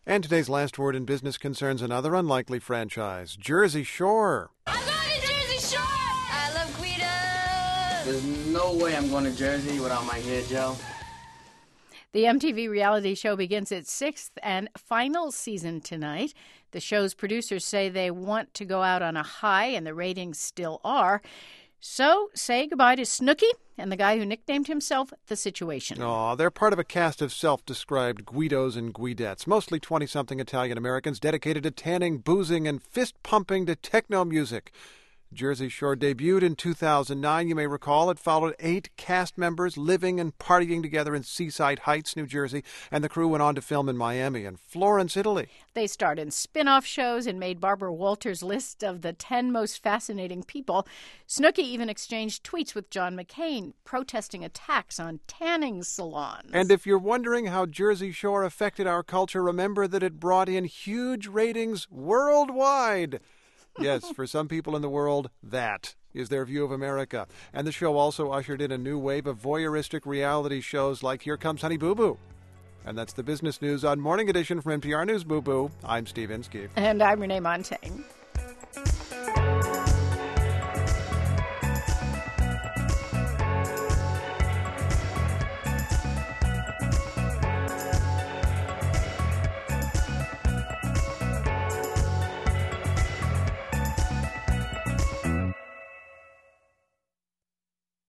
And today's last word in business concerns another unlikely franchise, Jersey Shore. I'm going to Jersey Shore! I love Guido! There's no way I'm going to Jersey without my hair gel. The MTV reality show begins its sixth and final season tonight. The show's producers say they want to go out on a high, and the ratings still are. So say goodbye to Snooki and the guy who nicknamed himself The Situation. Aw, they're part of a cast of self-described Guidos and Guidettes, mostly 20-something Italian-Americans dedicated to tanning, boozing, and fist-pumping to techno music. Jersey Shore debuted in 2009. You may recall it followed 8 cast members living and partying together in Seaside Heights, New Jersey, and the crew went on to film in Miami and Florence, Italy. They starred in spin-off shows and made Barbara Walters' list of the 10 most fascinating people. Snooki even exchanged tweets with John McCain, protesting attacks on tanning salons. And if you're wondering how Jersey Shore affected our culture, remember that it brought in huge ratings worldwide. Yes, for some people in the world, that is their view of America. And the show also ushered in a new wave of voyeuristic reality shows like Here Comes Honey Boo Boo. And that's the business news on Morning Edition from NPR News Boo Boo. I'm Steve Inskeep. And I'm Renee Montaigne.